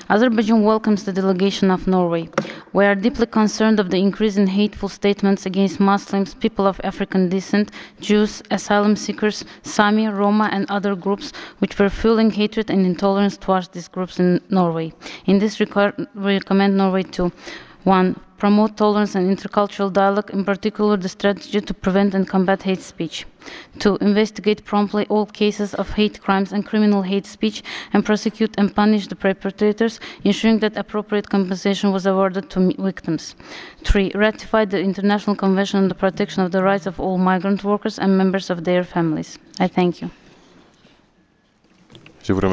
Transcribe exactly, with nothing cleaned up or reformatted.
Azerbaijan welcomes the delegation of Norway. We are deeply concerned of the increase in hateful statements against Muslims, people of African descent, Jews, asylum seekers, Sami, Roma, and other groups, which were fueling hatred and intolerance towards these groups in Norway. In this regard, we recommend Norway to one. Promote tolerance and intercultural dialogue, in particular the strategy to prevent and combat hate speech. two. Investigate promptly all cases of hate crimes and criminal hate speech and prosecute and punish the perpetrators, ensuring that appropriate compensation was awarded to victims. three. Ratify the International Convention on the Protection of the Rights of all Migrant Workers and members of their families. I thank you.